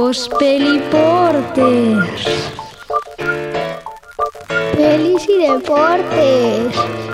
Os peliportes. Pelis y deportes.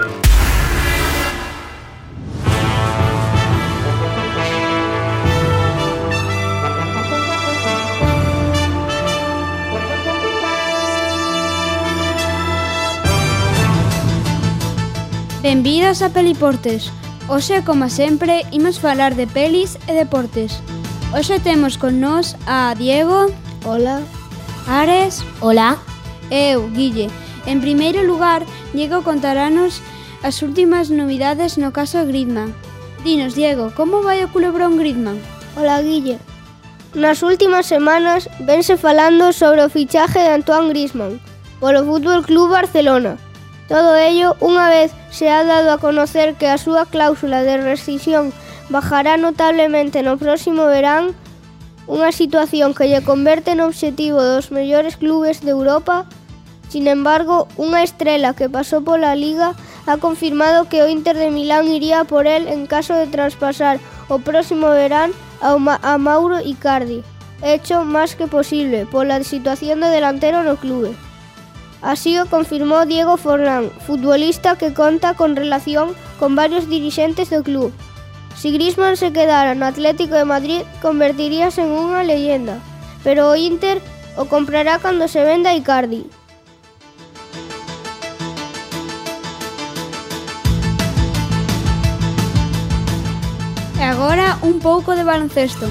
Benvidas a Peliportes. Hoxe, como sempre, imos falar de pelis e deportes. Hoxe temos con nós a Diego. Hola. Ares. Hola. E eu, Guille. En primeiro lugar, Diego contarános as últimas novidades no caso Griezmann. Dinos, Diego, como vai o culebrón Griezmann? Hola, Guille. Nas últimas semanas vense falando sobre o fichaje de Antoine Griezmann polo Fútbol Club Barcelona. Todo ello unha vez se ha dado a conocer que a súa cláusula de rescisión bajará notablemente no próximo verán, unha situación que lle converte no obxectivo dos mellores clubes de Europa. Sin embargo, unha estrela que pasou pola Liga ha confirmado que o Inter de Milán iría por él en caso de traspasar o próximo verán a Mauro Icardi, hecho máis que posible pola situación do delantero no clube. Así o confirmou Diego Forlán, futbolista que conta con relación con varios dirixentes do club. Si Griezmann se quedara no Atlético de Madrid, convertiríase en unha leyenda, pero o Inter o comprará cando se venda Icardi. E agora un pouco de baloncesto.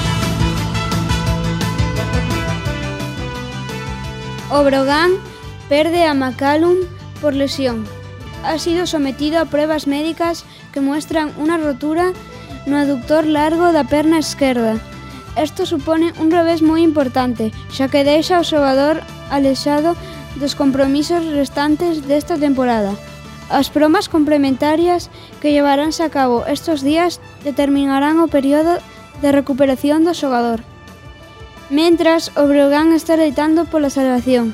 O Brogan perde a McCallum por lesión. Ha sido sometido a pruebas médicas que muestran unha rotura no aductor largo da perna esquerda. Isto supone un revés moi importante, xa que deixa o xogador alexado dos compromisos restantes desta temporada. As promas complementarias que llevaránse a cabo estes días determinarán o período de recuperación do xogador. Mentras, o Breogán está loitando pola salvación.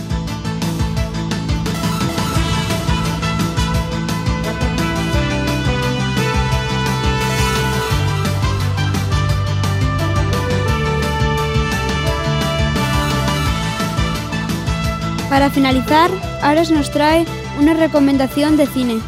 Para finalizar, Ares nos trae una recomendación de cine.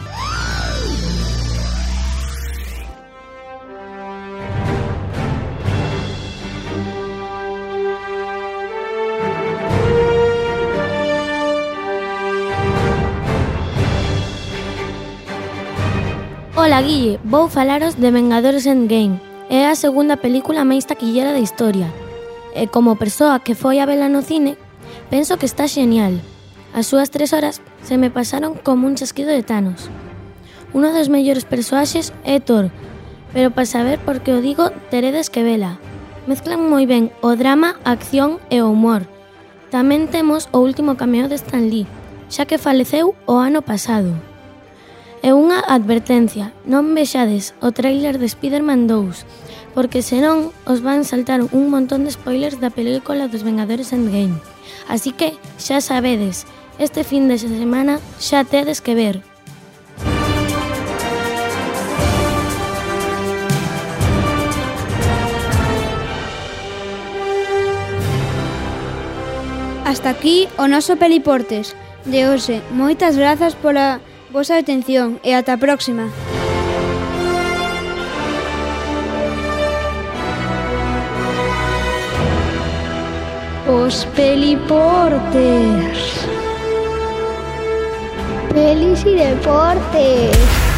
Hola, Guille, vou falaros de Vengadores Endgame. É a segunda película máis taquillera da historia. E como persoa que foi a vela no cine, penso que está genial. As súas 3 horas se me pasaron como un chasquido de Thanos. Uno dos mellores persoaxes é Thor, pero para saber por que o digo, teredes que vela. Mezclan moi ben o drama, a acción e o humor. Tamén temos o último cameo de Stan Lee, xa que faleceu o ano pasado. E unha advertencia, non vexades o tráiler de Spider-Man 2, porque senón os van saltar un montón de spoilers da película dos Vengadores Endgame. Así que, xa sabedes, este fin de semana xa tedes que ver. Hasta aquí o noso Peliportes de hoxe. Moitas grazas pola vosa atención e ata a próxima. Os peliportes. Pelis y deportes.